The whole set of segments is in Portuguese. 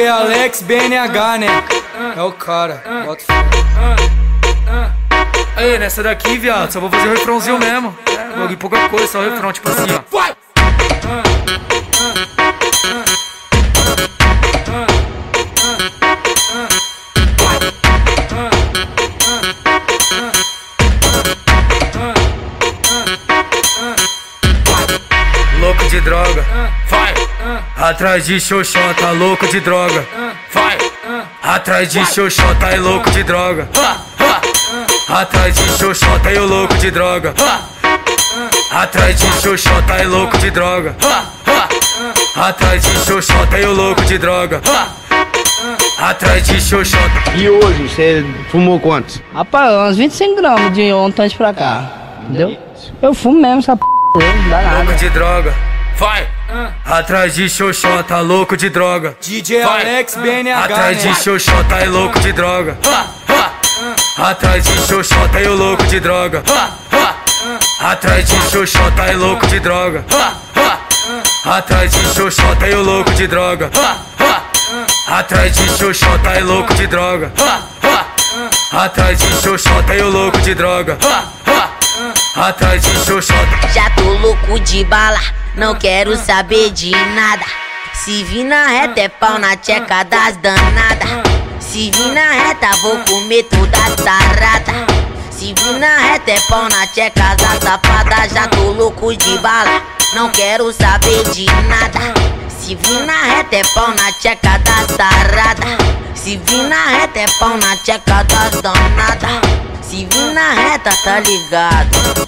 DJ Alex BNH, né? É o cara, bota fé. Aí, nessa daqui, viado, só vou fazer o refrãozinho mesmo. Logo em pouca coisa, só o refrão, tipo assim, ó. Vai! Louco de droga, vai! Atrás de xoxota, louco de droga, vai! Atrás de xoxota e louco de droga, atrás de xoxota e o louco de droga, atrás de xoxota e louco de droga, atrás de xoxota e o louco de droga, atrás de xoxota. E hoje, você fumou quantos? Rapaz, uns 25 gramas de ontem pra cá, entendeu? Eu fumo mesmo essa p***, não dá nada. Louco de droga, vai! Atrás de xoxota, louco de droga, DJ Alex BNH, atrás de né? xoxota e louco de droga, atrás de xoxota e o louco de droga, atrás de xoxota e louco de droga, atrás de xoxota e o louco de droga, atrás de xoxota e louco de droga, atrás de xoxota e o louco de droga, atrás de xoxota. Já tô louco de bala, não quero saber de nada. Se vir na reta é pau na tcheca das danadas. Se vir na reta vou comer toda sarada. Se vir na reta é pau na tcheca da safada. Já tô louco de bala, não quero saber de nada. Se vir na reta é pau na tcheca da sarada. Se vir na reta é pau na tcheca das danadas. Se vir na reta tá ligado.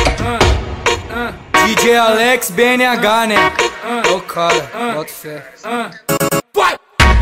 DJ Alex BNH, né? É o cara, bota fé. Vai!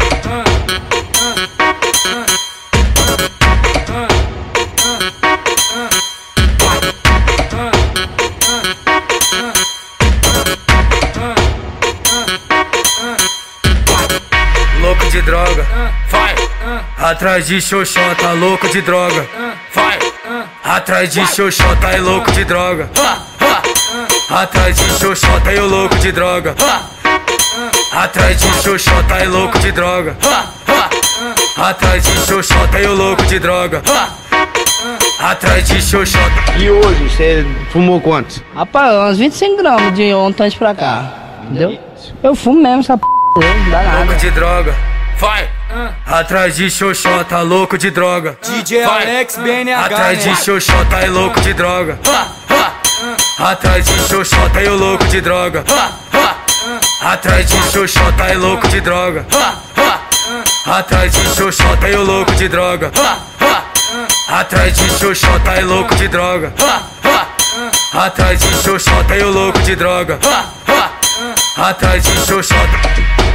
Louco de droga, vai! Atrás de xoxota, louco de droga, vai! Atrás de xoxota e louco de droga, atrás de xoxota e o louco de droga, atrás de xoxota e louco de droga, atrás de xoxota e o louco de droga, atrás de xoxota. E hoje, você fumou quantos? Rapaz, uns 25 gramas de ontem pra cá, entendeu? Eu fumo mesmo essa p***, não dá nada. Louco de droga, vai! Atrás de xoxota, louco de droga, DJ Alex BNH, atrás de né? xoxota e louco de droga, atrás de xoxota e o louco de droga, atrás de xoxota e louco de droga, atrás de xoxota e o louco de droga, atrás de xoxota e louco de droga, atrás de xoxota e o louco de droga, atrás de xoxota.